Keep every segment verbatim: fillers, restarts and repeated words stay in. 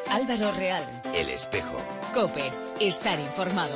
Álvaro Real. El Espejo. COPE. Estar informado.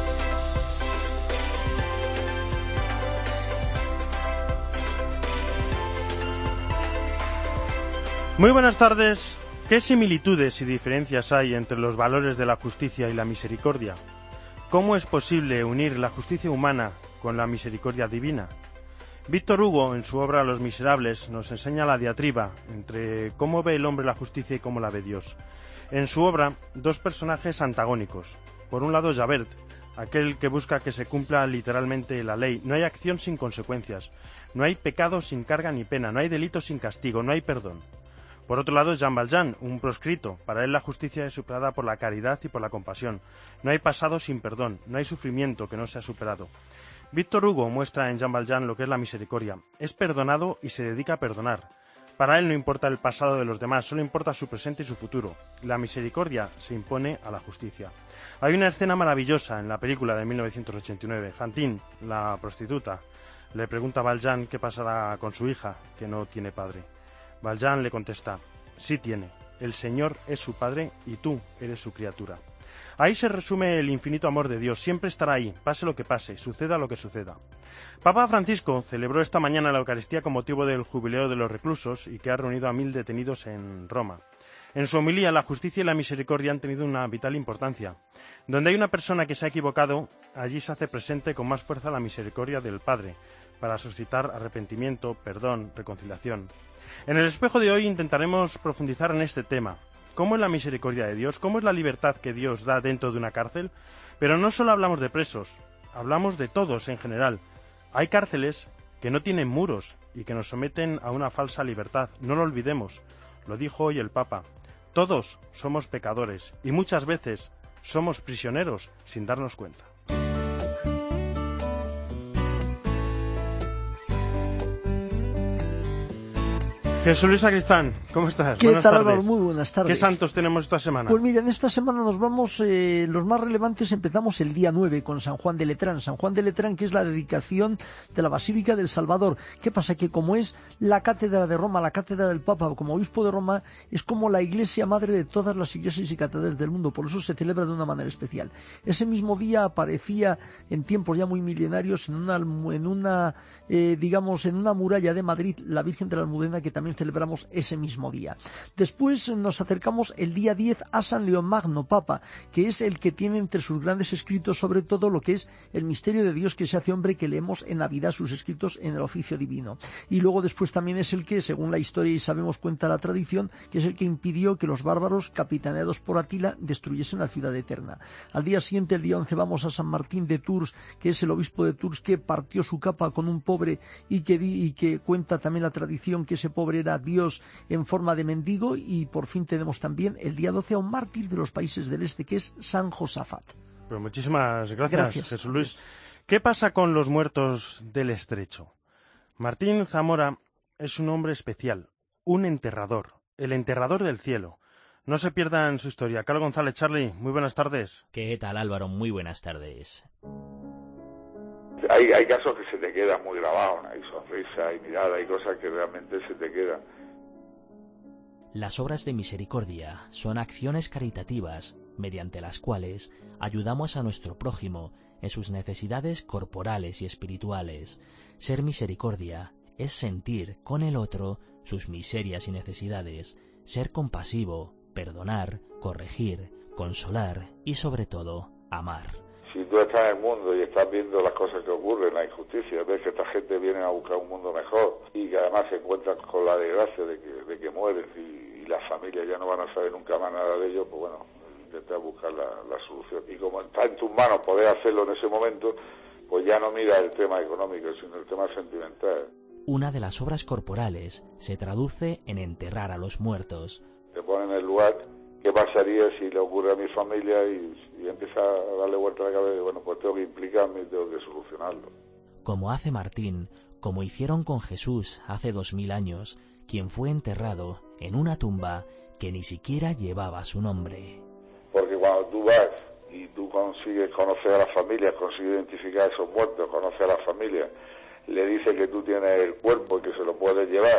Muy buenas tardes. ¿Qué similitudes y diferencias hay entre los valores de la justicia y la misericordia? ¿Cómo es posible unir la justicia humana con la misericordia divina? Víctor Hugo, en su obra Los Miserables, nos enseña la diatriba entre cómo ve el hombre la justicia y cómo la ve Dios. En su obra, dos personajes antagónicos. Por un lado, Javert, aquel que busca que se cumpla literalmente la ley. No hay acción sin consecuencias, no hay pecado sin carga ni pena, no hay delito sin castigo, no hay perdón. Por otro lado, Jean Valjean, un proscrito. Para él la justicia es superada por la caridad y por la compasión. No hay pasado sin perdón, no hay sufrimiento que no sea superado. Víctor Hugo muestra en Jean Valjean lo que es la misericordia. Es perdonado y se dedica a perdonar. Para él no importa el pasado de los demás, solo importa su presente y su futuro. La misericordia se impone a la justicia. Hay una escena maravillosa en la película de mil novecientos ochenta y nueve. Fantine, la prostituta, le pregunta a Valjean qué pasará con su hija, que no tiene padre. Valjean le contesta: sí tiene. El Señor es su padre y tú eres su criatura. Ahí se resume el infinito amor de Dios. Siempre estará ahí, pase lo que pase, suceda lo que suceda. Papa Francisco celebró esta mañana la Eucaristía con motivo del jubileo de los reclusos y que ha reunido a mil detenidos en Roma. En su homilía, la justicia y la misericordia han tenido una vital importancia. Donde hay una persona que se ha equivocado, allí se hace presente con más fuerza la misericordia del Padre, para suscitar arrepentimiento, perdón, reconciliación. En el espejo de hoy intentaremos profundizar en este tema. ¿Cómo es la misericordia de Dios? ¿Cómo es la libertad que Dios da dentro de una cárcel? Pero no solo hablamos de presos, hablamos de todos en general. Hay cárceles que no tienen muros y que nos someten a una falsa libertad. No lo olvidemos. Lo dijo hoy el Papa. Todos somos pecadores y muchas veces somos prisioneros sin darnos cuenta. Jesús Luis Sacristán, ¿cómo estás? ¿Qué buenas tal, tardes. Álvaro? Muy buenas tardes. ¿Qué santos tenemos esta semana? Pues mira, en esta semana nos vamos, eh, los más relevantes empezamos el día nueve con San Juan de Letrán. San Juan de Letrán, que es la dedicación de la Basílica del Salvador. ¿Qué pasa? Que como es la cátedra de Roma, la cátedra del Papa, como obispo de Roma, es como la iglesia madre de todas las iglesias y catedrales del mundo. Por eso se celebra de una manera especial. Ese mismo día aparecía en tiempos ya muy milenarios en una, en una eh, digamos, en una muralla de Madrid, la Virgen de la Almudena, que también celebramos ese mismo día. Después nos acercamos el día diez a San León Magno, Papa, que es el que tiene entre sus grandes escritos sobre todo lo que es el misterio de Dios que se hace hombre, que leemos en Navidad sus escritos en el oficio divino. Y luego después también es el que, según la historia y sabemos cuenta la tradición, que es el que impidió que los bárbaros, capitaneados por Atila, destruyesen la ciudad eterna. Al día siguiente, el día once, vamos a San Martín de Tours, que es el obispo de Tours que partió su capa con un pobre y que, di, y que cuenta también la tradición que ese pobre era Dios en forma de mendigo. Y por fin tenemos también el día doce a un mártir de los países del este, que es San Josafat. Pues muchísimas gracias, gracias, Jesús Luis. ¿Qué pasa con los muertos del Estrecho? Martín Zamora es un hombre especial, un enterrador, el enterrador del cielo. No se pierdan su historia. Carlos González, Charlie, muy buenas tardes. ¿Qué tal, Álvaro? Muy buenas tardes. Hay, hay casos que se te quedan muy grabados, hay sonrisa, hay mirada, hay cosas que realmente se te quedan. Las obras de misericordia son acciones caritativas mediante las cuales ayudamos a nuestro prójimo en sus necesidades corporales y espirituales. Ser misericordia es sentir con el otro sus miserias y necesidades, ser compasivo, perdonar, corregir, consolar y sobre todo amar. Si tú estás en el mundo y estás viendo las cosas que ocurren, la injusticia, ves que esta gente viene a buscar un mundo mejor y que además se encuentran con la desgracia de que, de que mueren y, y las familias ya no van a saber nunca más nada de ellos, pues bueno, intentar buscar la, la solución. Y como está en tus manos poder hacerlo en ese momento, pues ya no mira el tema económico, sino el tema sentimental. Una de las obras corporales se traduce en enterrar a los muertos. Te ponen en el lugar. ¿Qué pasaría si le ocurre a mi familia y, y empieza a darle vuelta a la cabeza? Bueno, pues tengo que implicarme y tengo que solucionarlo. Como hace Martín, como hicieron con Jesús hace dos mil años, quien fue enterrado en una tumba que ni siquiera llevaba su nombre. Porque cuando tú vas y tú consigues conocer a las familias, consigues identificar a esos muertos, conoces a las familias, le dices que tú tienes el cuerpo y que se lo puedes llevar,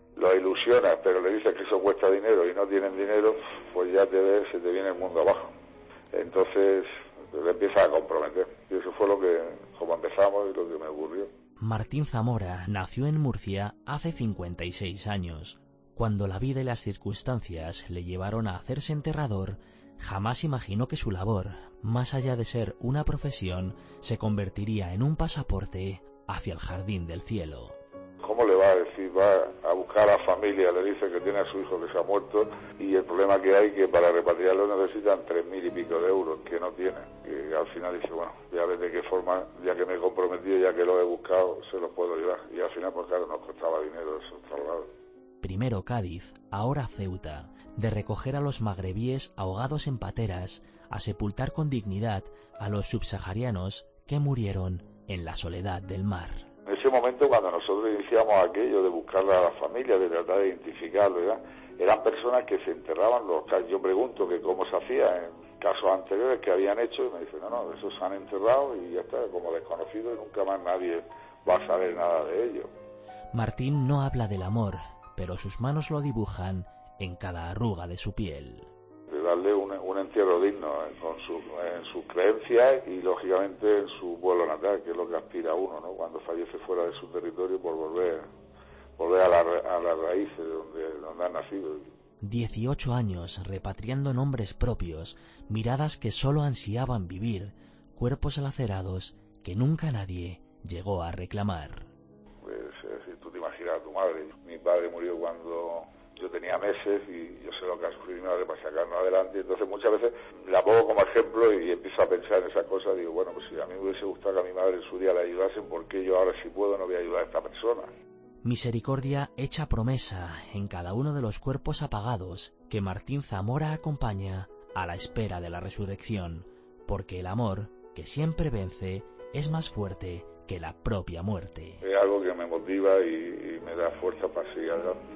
lo ilusionas, pero le dices que eso cuesta dinero y no tienen dinero, pues ya te ves, se te viene el mundo abajo. Entonces le empiezas a comprometer. Y eso fue lo que, como empezamos y lo que me ocurrió. Martín Zamora nació en Murcia hace cincuenta y seis años. Cuando la vida y las circunstancias le llevaron a hacerse enterrador, jamás imaginó que su labor, más allá de ser una profesión, se convertiría en un pasaporte hacia el jardín del cielo. ¿Cómo le va a decir? Va a buscar a la familia, le dice que tiene a su hijo que se ha muerto y el problema que hay que para repatriarlo necesitan tres mil y pico de euros que no tiene. Y al final dice, bueno, ya ves de qué forma, ya que me he comprometido, ya que lo he buscado, se los puedo ayudar. Y al final, pues claro, nos costaba dinero esos traslados. Primero Cádiz, ahora Ceuta, de recoger a los magrebíes ahogados en pateras, a sepultar con dignidad a los subsaharianos que murieron en la soledad del mar. En ese momento, cuando nosotros iniciamos aquello de buscarle a la familia, de tratar de identificarlo, ¿verdad?, eran personas que se enterraban los casos. Yo pregunto que cómo se hacía en casos anteriores que habían hecho y me dicen, no, no, esos se han enterrado y ya está, como desconocido y nunca más nadie va a saber nada de ello. Martín no habla del amor, pero sus manos lo dibujan en cada arruga de su piel. De darle un, un entierro digno eh, con su, en sus creencias y lógicamente en su pueblo natal, que es lo que aspira uno, ¿no?, cuando fallece fuera de su territorio, por volver volver a, la, a las raíces de donde, donde ha nacido. dieciocho años repatriando nombres propios, miradas que solo ansiaban vivir, cuerpos lacerados que nunca nadie llegó a reclamar. Pues eh, si tú te imaginas a tu madre, mi padre murió cuando yo tenía meses y yo sé lo que ha sufrido mi madre para sacarnos adelante, entonces muchas veces la pongo como ejemplo y empiezo a pensar en esas cosas, digo, bueno, pues si a mí me hubiese gustado que a mi madre en su día la ayudasen, ¿por qué yo ahora si puedo no voy a ayudar a esta persona? Misericordia hecha promesa en cada uno de los cuerpos apagados que Martín Zamora acompaña a la espera de la resurrección, porque el amor, que siempre vence, es más fuerte que la propia muerte. Es algo que me motiva y, y me da fuerza para seguir adelante.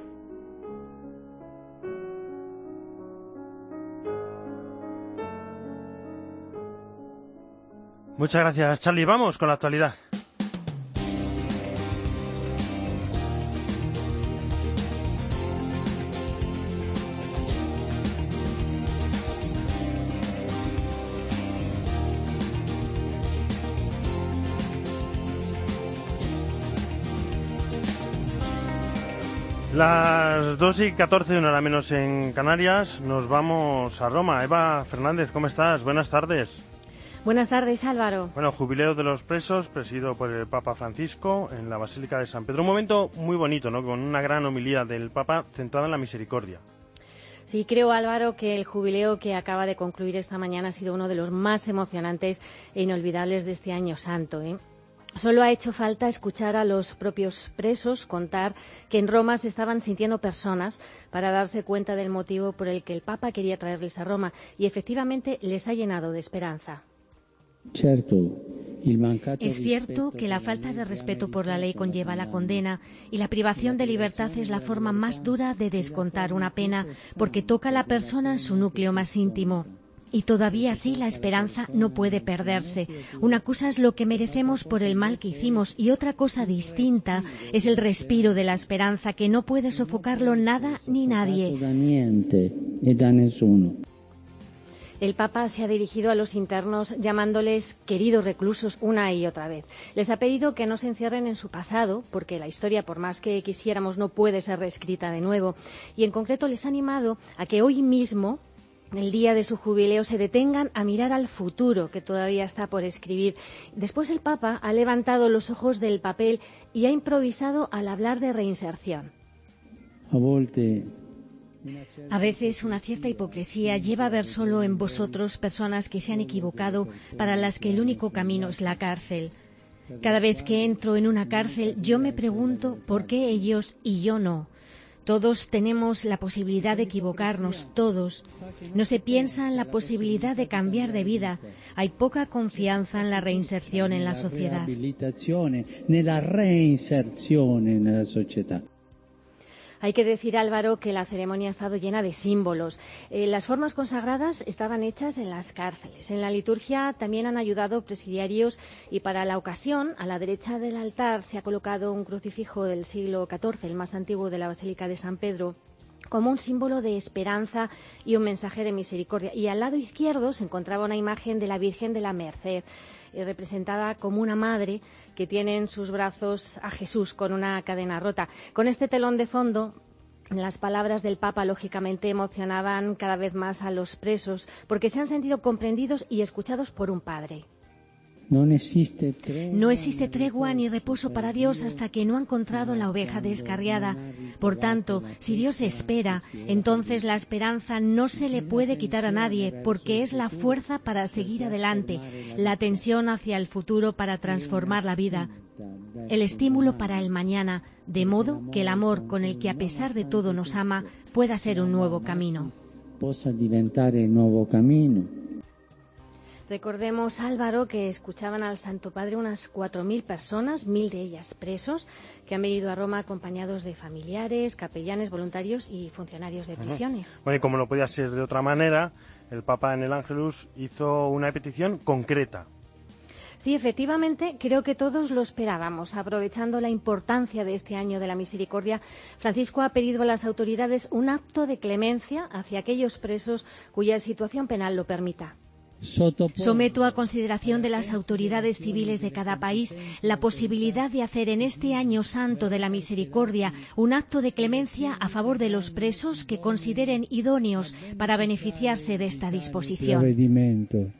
Muchas gracias, Charlie. Vamos con la actualidad. Las dos y catorce, una hora menos en Canarias, nos vamos a Roma. Eva Fernández, ¿cómo estás? Buenas tardes. Buenas tardes, Álvaro. Bueno, jubileo de los presos, presidido por el Papa Francisco en la Basílica de San Pedro. Un momento muy bonito, ¿no?, con una gran homilía del Papa centrada en la misericordia. Sí, creo, Álvaro, que el jubileo que acaba de concluir esta mañana ha sido uno de los más emocionantes e inolvidables de este año santo, ¿eh? Solo ha hecho falta escuchar a los propios presos contar que en Roma se estaban sintiendo personas para darse cuenta del motivo por el que el Papa quería traerles a Roma, y efectivamente les ha llenado de esperanza. Es cierto que la falta de respeto por la ley conlleva la condena, y la privación de libertad es la forma más dura de descontar una pena, porque toca a la persona en su núcleo más íntimo. Y todavía así la esperanza no puede perderse. Una cosa es lo que merecemos por el mal que hicimos y otra cosa distinta es el respiro de la esperanza, que no puede sofocarlo nada ni nadie. El Papa se ha dirigido a los internos llamándoles queridos reclusos una y otra vez. Les ha pedido que no se encierren en su pasado, porque la historia, por más que quisiéramos, no puede ser reescrita de nuevo. Y en concreto les ha animado a que hoy mismo, el día de su jubileo, se detengan a mirar al futuro que todavía está por escribir. Después el Papa ha levantado los ojos del papel y ha improvisado al hablar de reinserción. A veces una cierta hipocresía lleva a ver solo en vosotros personas que se han equivocado, para las que el único camino es la cárcel. Cada vez que entro en una cárcel yo me pregunto por qué ellos y yo no. Todos tenemos la posibilidad de equivocarnos, todos. No se piensa en la posibilidad de cambiar de vida. Hay poca confianza en la reinserción en la sociedad. Hay que decir, Álvaro, que la ceremonia ha estado llena de símbolos. Eh, las formas consagradas estaban hechas en las cárceles. En la liturgia también han ayudado presidiarios y para la ocasión, a la derecha del altar se ha colocado un crucifijo del siglo catorce, el más antiguo de la Basílica de San Pedro, como un símbolo de esperanza y un mensaje de misericordia. Y al lado izquierdo se encontraba una imagen de la Virgen de la Merced, eh, representada como una madre que tiene en sus brazos a Jesús con una cadena rota. Con este telón de fondo, las palabras del Papa, lógicamente, emocionaban cada vez más a los presos, porque se han sentido comprendidos y escuchados por un padre. No existe tregua, no existe tregua ni reposo para Dios hasta que no ha encontrado la oveja descarriada. Por tanto, si Dios espera, entonces la esperanza no se le puede quitar a nadie, porque es la fuerza para seguir adelante, la tensión hacia el futuro para transformar la vida, el estímulo para el mañana, de modo que el amor con el que a pesar de todo nos ama pueda ser un nuevo camino. Possa diventare nuovo camino. Recordemos, Álvaro, que escuchaban al Santo Padre unas cuatro mil personas, mil de ellas presos, que han venido a Roma acompañados de familiares, capellanes, voluntarios y funcionarios de prisiones. Bueno, y como no podía ser de otra manera, el Papa en el Ángelus hizo una petición concreta. Sí, efectivamente, creo que todos lo esperábamos. Aprovechando la importancia de este año de la misericordia, Francisco ha pedido a las autoridades un acto de clemencia hacia aquellos presos cuya situación penal lo permita. Someto a consideración de las autoridades civiles de cada país la posibilidad de hacer en este año santo de la misericordia un acto de clemencia a favor de los presos que consideren idóneos para beneficiarse de esta disposición.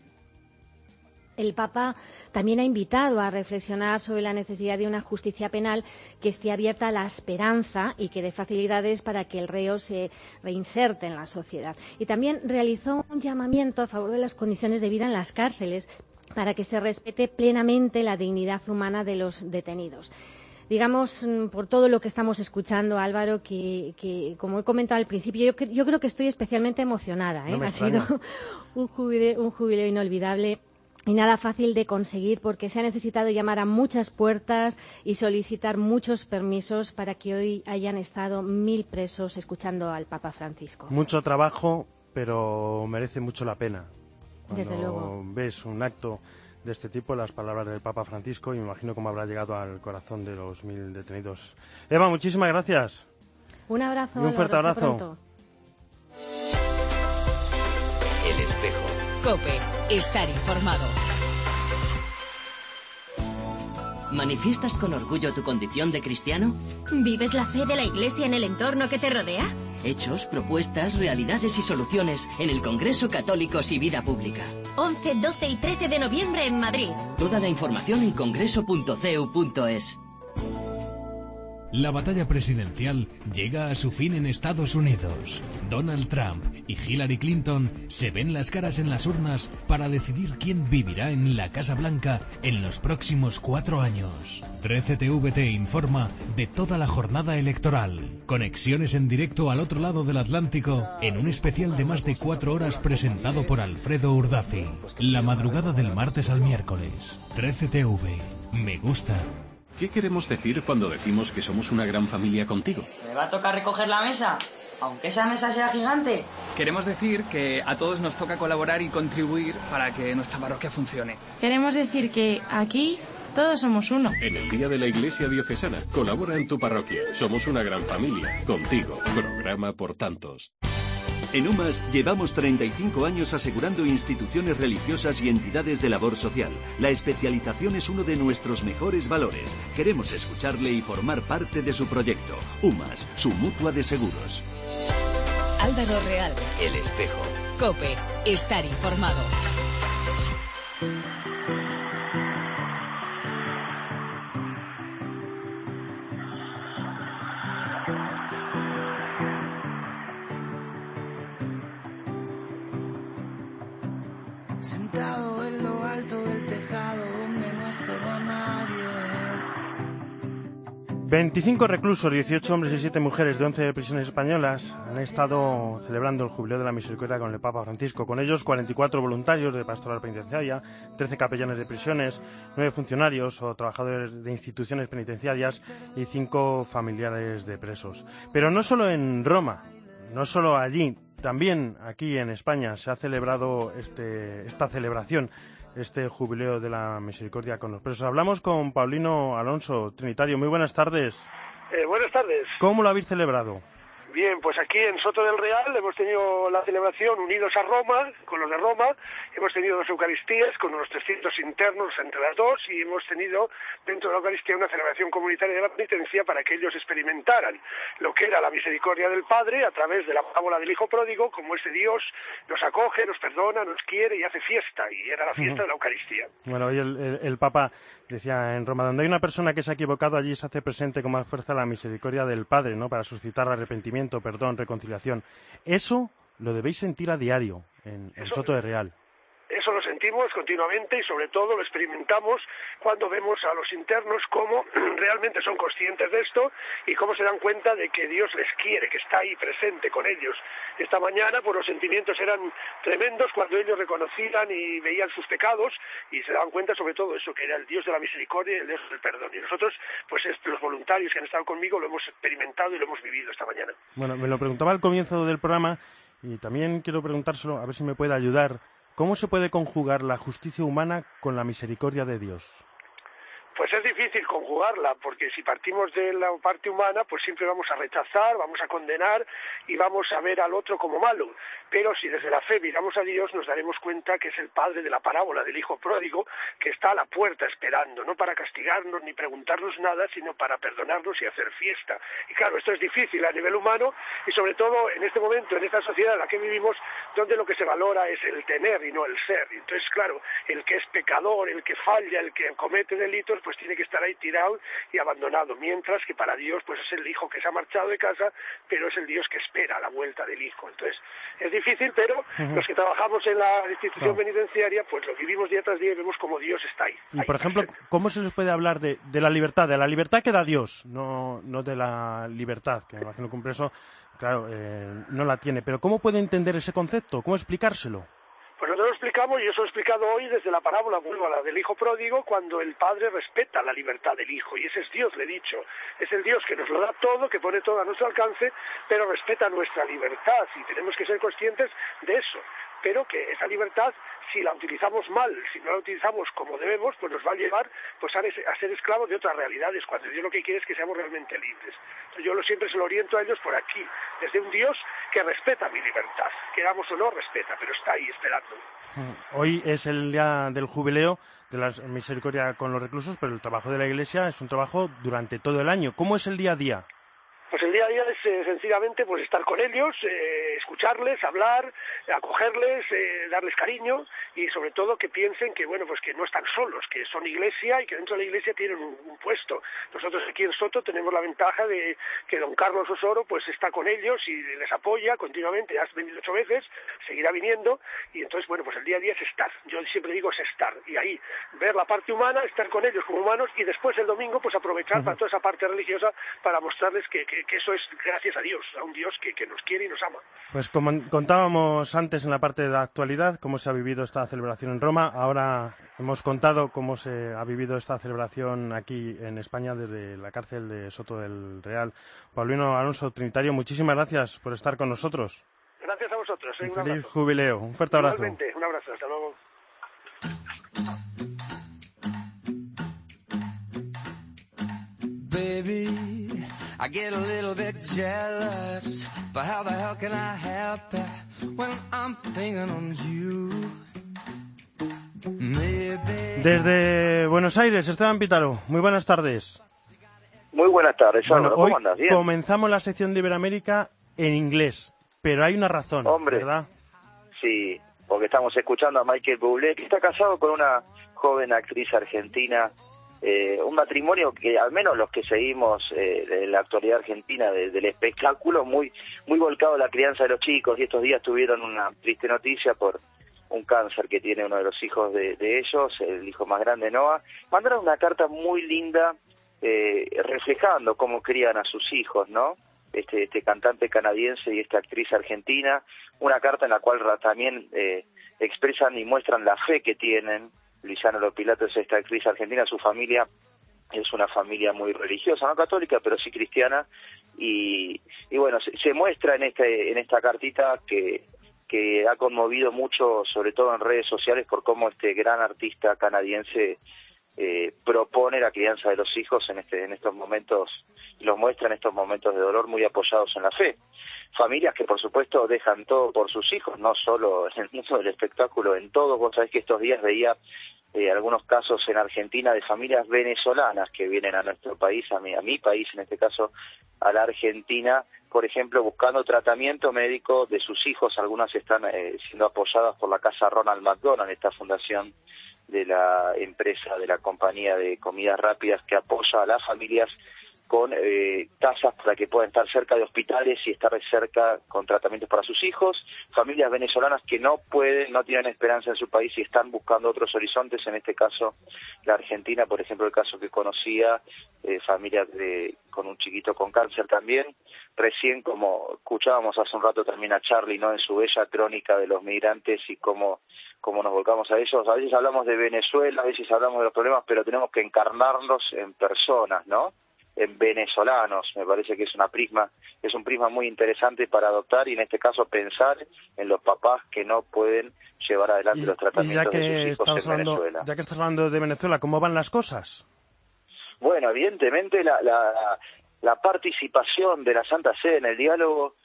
El Papa también ha invitado a reflexionar sobre la necesidad de una justicia penal que esté abierta a la esperanza y que dé facilidades para que el reo se reinserte en la sociedad. Y también realizó un llamamiento a favor de las condiciones de vida en las cárceles para que se respete plenamente la dignidad humana de los detenidos. Digamos, por todo lo que estamos escuchando, Álvaro, que, que como he comentado al principio, yo, yo creo que estoy especialmente emocionada, ¿eh? No me ha extraña. sido un jubileo, un jubileo inolvidable. Y nada fácil de conseguir porque se ha necesitado llamar a muchas puertas y solicitar muchos permisos para que hoy hayan estado mil presos escuchando al Papa Francisco. Mucho trabajo, pero merece mucho la pena. Cuando Desde luego. ves un acto de este tipo, las palabras del Papa Francisco, y me imagino cómo habrá llegado al corazón de los mil detenidos. Eva, muchísimas gracias. Un abrazo. Y un fuerte Álvaro, hasta abrazo. pronto. El espejo. COPE. Estar informado. ¿Manifiestas con orgullo tu condición de cristiano? ¿Vives la fe de la Iglesia en el entorno que te rodea? Hechos, propuestas, realidades y soluciones en el Congreso Católicos y Vida Pública. once, doce y trece de noviembre en Madrid. Toda la información en congreso punto c e u punto e s. La batalla presidencial llega a su fin en Estados Unidos. Donald Trump y Hillary Clinton se ven las caras en las urnas para decidir quién vivirá en la Casa Blanca en los próximos cuatro años. trece T V te informa de toda la jornada electoral. Conexiones en directo al otro lado del Atlántico en un especial de más de cuatro horas presentado por Alfredo Urdazi. La madrugada del martes al miércoles. trece T V. Me gusta. ¿Qué queremos decir cuando decimos que somos una gran familia contigo? ¿Me va a tocar recoger la mesa? Aunque esa mesa sea gigante. Queremos decir que a todos nos toca colaborar y contribuir para que nuestra parroquia funcione. Queremos decir que aquí todos somos uno. En el Día de la Iglesia Diocesana, colabora en tu parroquia. Somos una gran familia. Contigo. Programa por tantos. En UMAS llevamos treinta y cinco años asegurando instituciones religiosas y entidades de labor social. La especialización es uno de nuestros mejores valores. Queremos escucharle y formar parte de su proyecto. UMAS, su mutua de seguros. Álvaro Real. El espejo. COPE. Estar informado. Sentado en lo alto del tejado donde no espero a nadie. veinticinco reclusos, dieciocho hombres y siete mujeres de once prisiones españolas han estado celebrando el Jubileo de la Misericordia con el Papa Francisco. Con ellos cuarenta y cuatro voluntarios de pastoral penitenciaria, trece capellanes de prisiones, nueve funcionarios o trabajadores de instituciones penitenciarias y cinco familiares de presos. Pero no solo en Roma, no solo allí, también aquí en España se ha celebrado este, esta celebración, este Jubileo de la Misericordia con los presos. Hablamos con Paulino Alonso, trinitario. Muy buenas tardes. Eh, buenas tardes. ¿Cómo lo habéis celebrado? Bien, pues aquí en Soto del Real hemos tenido la celebración unidos a Roma, con los de Roma, hemos tenido dos Eucaristías con unos trescientos internos entre las dos y hemos tenido dentro de la Eucaristía una celebración comunitaria de la penitencia para que ellos experimentaran lo que era la misericordia del Padre a través de la parábola del Hijo Pródigo, como ese Dios nos acoge, nos perdona, nos quiere y hace fiesta, y era la fiesta uh-huh. de la Eucaristía. Bueno, hoy el, el, el Papa decía en Roma, donde hay una persona que se ha equivocado, allí se hace presente con más fuerza la misericordia del Padre, ¿no?, para suscitar arrepentimiento, perdón, reconciliación. Eso lo debéis sentir a diario en, en Soto de Real. Eso lo sentimos continuamente y sobre todo lo experimentamos cuando vemos a los internos cómo realmente son conscientes de esto y cómo se dan cuenta de que Dios les quiere, que está ahí presente con ellos. Esta mañana pues los sentimientos eran tremendos cuando ellos reconocían y veían sus pecados y se daban cuenta sobre todo eso, que era el Dios de la misericordia y el Dios del perdón. Y nosotros, pues los voluntarios que han estado conmigo lo hemos experimentado y lo hemos vivido esta mañana. Bueno, me lo preguntaba al comienzo del programa y también quiero preguntárselo, a ver si me puede ayudar. ¿Cómo se puede conjugar la justicia humana con la misericordia de Dios? Pues es difícil conjugarla, porque si partimos de la parte humana, pues siempre vamos a rechazar, vamos a condenar y vamos a ver al otro como malo. Pero si desde la fe miramos a Dios, nos daremos cuenta que es el Padre de la parábola del Hijo Pródigo, que está a la puerta esperando, no para castigarnos ni preguntarnos nada, sino para perdonarnos y hacer fiesta. Y claro, esto es difícil a nivel humano y sobre todo en este momento, en esta sociedad en la que vivimos, donde lo que se valora es el tener y no el ser. Entonces, claro, el que es pecador, el que falla, el que comete delitos, pues tiene que estar ahí tirado y abandonado, mientras que para Dios pues es el hijo que se ha marchado de casa, pero es el Dios que espera la vuelta del hijo. Entonces es difícil, pero uh-huh. los que trabajamos en la institución no. penitenciaria pues lo vivimos día tras día y vemos como Dios está ahí. Y ahí por ejemplo, presente. ¿Cómo se les puede hablar de, de la libertad? De la libertad que da Dios, no, no de la libertad, que me imagino que un preso, claro, eh, no la tiene. Pero ¿cómo puede entender ese concepto? ¿Cómo explicárselo? Pues nosotros lo explicamos, y eso lo he explicado hoy desde la parábola, vuelvo a la del Hijo Pródigo, cuando el Padre respeta la libertad del Hijo, y ese es Dios, le he dicho. Es el Dios que nos lo da todo, que pone todo a nuestro alcance, pero respeta nuestra libertad, y tenemos que ser conscientes de eso. Pero que esa libertad, si la utilizamos mal, si no la utilizamos como debemos, pues nos va a llevar pues a, a ser esclavos de otras realidades, cuando Dios lo que quiere es que seamos realmente libres. Entonces, yo lo, siempre se lo oriento a ellos por aquí, desde un Dios que respeta mi libertad, queramos o no, respeta, pero está ahí esperando. Hoy es el día del jubileo de la misericordia con los reclusos, pero el trabajo de la Iglesia es un trabajo durante todo el año. ¿Cómo es el día a día? Pues el día a día es eh, sencillamente pues estar con ellos, eh, escucharles, hablar, acogerles, eh, darles cariño y sobre todo que piensen que bueno pues que no están solos, que son iglesia y que dentro de la iglesia tienen un, un puesto. Nosotros aquí en Soto tenemos la ventaja de que don Carlos Osoro pues está con ellos y les apoya continuamente, ya has venido ocho veces, seguirá viniendo y entonces bueno pues el día a día es estar, yo siempre digo es estar y ahí ver la parte humana, estar con ellos como humanos y después el domingo pues aprovechar uh-huh. para toda esa parte religiosa para mostrarles que, que que eso es gracias a Dios, a un Dios que, que nos quiere y nos ama. Pues como contábamos antes en la parte de la actualidad, cómo se ha vivido esta celebración en Roma, ahora hemos contado cómo se ha vivido esta celebración aquí en España desde la cárcel de Soto del Real. Paulino Alonso, trinitario, muchísimas gracias por estar con nosotros. Gracias a vosotros. Un un feliz abrazo. jubileo, un fuerte abrazo. Igualmente, un abrazo, hasta luego. Baby, I get a little bit jealous, but how the hell can I help it when I'm thinking on you? Maybe... Desde Buenos Aires, Esteban Pítaro, muy buenas tardes. Muy buenas tardes, bueno, ¿cómo hoy andas? ¿Bien? Comenzamos la sección de Iberoamérica en inglés, pero hay una razón, Hombre, ¿verdad? Sí, porque estamos escuchando a Michael Bublé, que está casado con una joven actriz argentina. Eh, un matrimonio que al menos los que seguimos eh, de la actualidad argentina de, del espectáculo muy muy volcado a la crianza de los chicos, y estos días tuvieron una triste noticia por un cáncer que tiene uno de los hijos de, de ellos, el hijo más grande, Noah. Mandaron una carta muy linda eh, reflejando cómo crían a sus hijos, ¿no? Este, este cantante canadiense y esta actriz argentina, una carta en la cual también eh, expresan y muestran la fe que tienen. Luisana Lopilato es esta actriz argentina, su familia es una familia muy religiosa, no católica, pero sí cristiana, y, y bueno, se, se muestra en este en esta cartita que, que ha conmovido mucho, sobre todo en redes sociales, por cómo este gran artista canadiense eh, propone la crianza de los hijos en este en estos momentos, y los muestra en estos momentos de dolor muy apoyados en la fe. Familias que por supuesto dejan todo por sus hijos, no solo en el mundo del espectáculo, en todo. Vos sabés que estos días veía eh, algunos casos en Argentina de familias venezolanas que vienen a nuestro país, a mi, a mi país en este caso, a la Argentina, por ejemplo, buscando tratamiento médico de sus hijos. Algunas están eh, siendo apoyadas por la casa Ronald McDonald, esta fundación de la empresa, de la compañía de comidas rápidas que apoya a las familias con eh, tasas para que puedan estar cerca de hospitales y estar cerca con tratamientos para sus hijos. Familias venezolanas que no pueden, no tienen esperanza en su país y están buscando otros horizontes, en este caso la Argentina, por ejemplo, el caso que conocía, eh, familias de, con un chiquito con cáncer también. Recién, como escuchábamos hace un rato también a Charlie, ¿no?, en su bella crónica de los migrantes y cómo, cómo nos volcamos a ellos. A veces hablamos de Venezuela, a veces hablamos de los problemas, pero tenemos que encarnarlos en personas, ¿no?, en venezolanos. Me parece que es una prisma, es un prisma muy interesante para adoptar y en este caso pensar en los papás que no pueden llevar adelante y, los tratamientos de sus hijos en hablando, Venezuela. Ya que estás hablando de Venezuela, ¿cómo van las cosas? Bueno, evidentemente la, la, la participación de la Santa Sede en el diálogo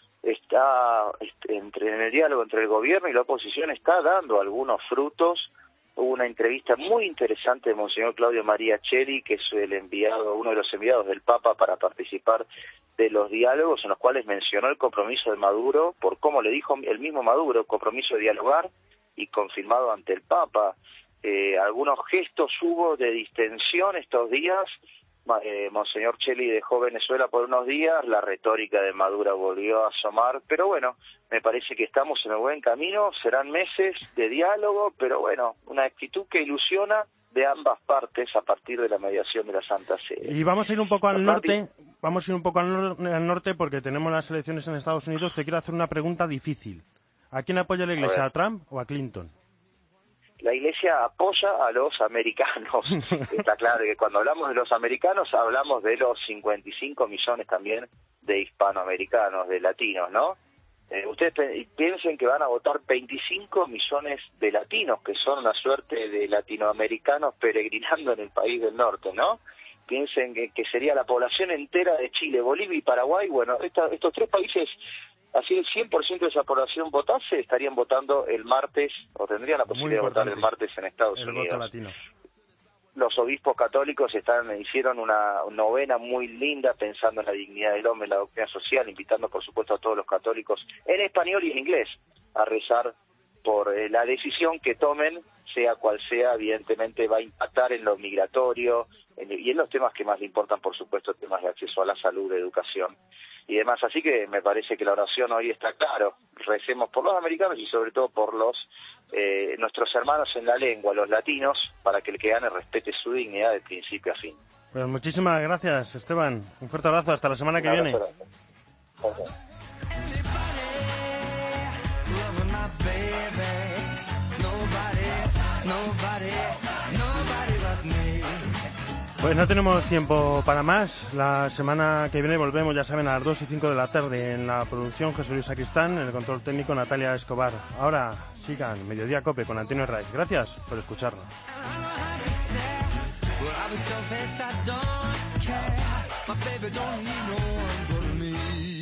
está entre en el diálogo entre el gobierno y la oposición está dando algunos frutos. Hubo una entrevista muy interesante de Monseñor Claudio María Cheli, que es el enviado, uno de los enviados del Papa para participar de los diálogos, en los cuales mencionó el compromiso de Maduro, por cómo le dijo el mismo Maduro, compromiso de dialogar y confirmado ante el Papa. Eh, algunos gestos hubo de distensión estos días. Eh, Monseñor Cheli dejó Venezuela por unos días, la retórica de Maduro volvió a asomar, pero bueno, me parece que estamos en el buen camino. Serán meses de diálogo, pero bueno, una actitud que ilusiona de ambas partes a partir de la mediación de la Santa Sede. Y vamos a ir un poco al norte, vamos a ir un poco al, nor- al norte porque tenemos las elecciones en Estados Unidos. Te quiero hacer una pregunta difícil. ¿A quién apoya la Iglesia, a, a Trump o a Clinton? La Iglesia apoya a los americanos. Está claro que cuando hablamos de los americanos hablamos de los cincuenta y cinco millones también de hispanoamericanos, de latinos, ¿no? Eh, ustedes piensen que van a votar veinticinco millones de latinos, que son una suerte de latinoamericanos peregrinando en el país del norte, ¿no? Piensen que, que sería la población entera de Chile, Bolivia y Paraguay. Bueno, esta, estos tres países, así el cien por ciento de esa población votase, estarían votando el martes, o tendrían la posibilidad de votar el martes en Estados el Unidos. Voto latino. Los obispos católicos están hicieron una novena muy linda pensando en la dignidad del hombre, en la doctrina social, invitando por supuesto a todos los católicos en español y en inglés a rezar por eh, la decisión que tomen, sea cual sea. Evidentemente va a impactar en lo migratorio en, y en los temas que más le importan, por supuesto, temas de acceso a la salud, de educación y demás. Así que me parece que la oración hoy está claro. Recemos por los americanos y sobre todo por los eh, nuestros hermanos en la lengua, los latinos, para que el que gane respete su dignidad de principio a fin. Pues muchísimas gracias, Esteban. Un fuerte abrazo. Hasta la semana que viene. Pues no tenemos tiempo para más. La semana que viene volvemos, ya saben, a las dos y cinco de la tarde. En la producción José Luis Sacristán, en el control técnico Natalia Escobar. Ahora sigan Mediodía Cope con Antonio Raiz. Gracias por escucharnos. My baby don't need no one but me.